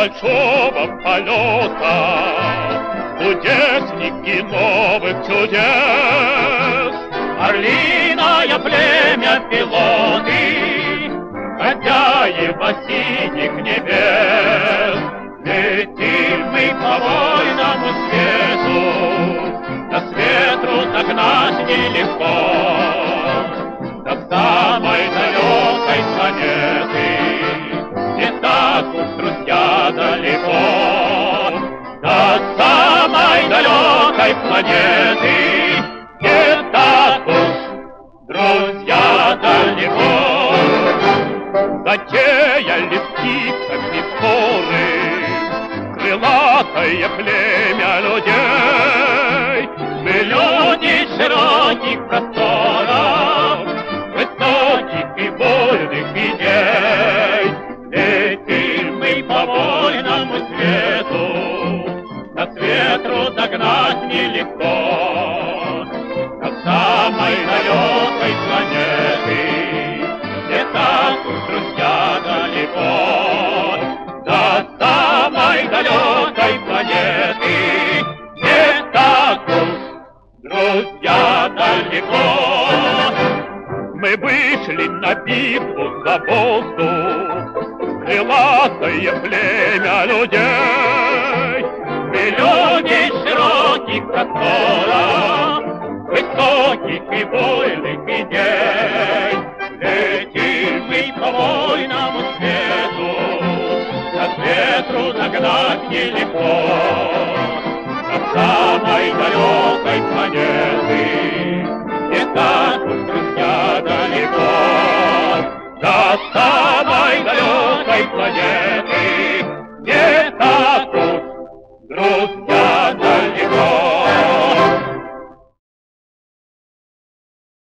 большого полета, кудесники новых чудес. Орлиное племя пилоты, хозяева синих небес. Летим мы по вольному свету, нас ветру догнать нелегко. До самой далекой планеты, не так уж, друзья, далеко. До самой далекой планеты, не так уж, друзья, далеко. Затеяли птицами споры крылатое племя людей. Мы люди широких просторов, высоких и вольных идей. Летим мы по вольному свету, нас ветру догнать нелегко. До самой далекой планеты, не так уж, друзья, далеко. До самой далекой планеты, не так уж, друзья, далеко. Мы вышли на битву за воздух, крылатое племя людей. Мы люди широких просторов, высоких и вольных идей. Летим мы по вольному свету, нас ветру догнать нелегко. До самой далекой планеты, не так уж, друзья, далеко. До самой далекой планеты.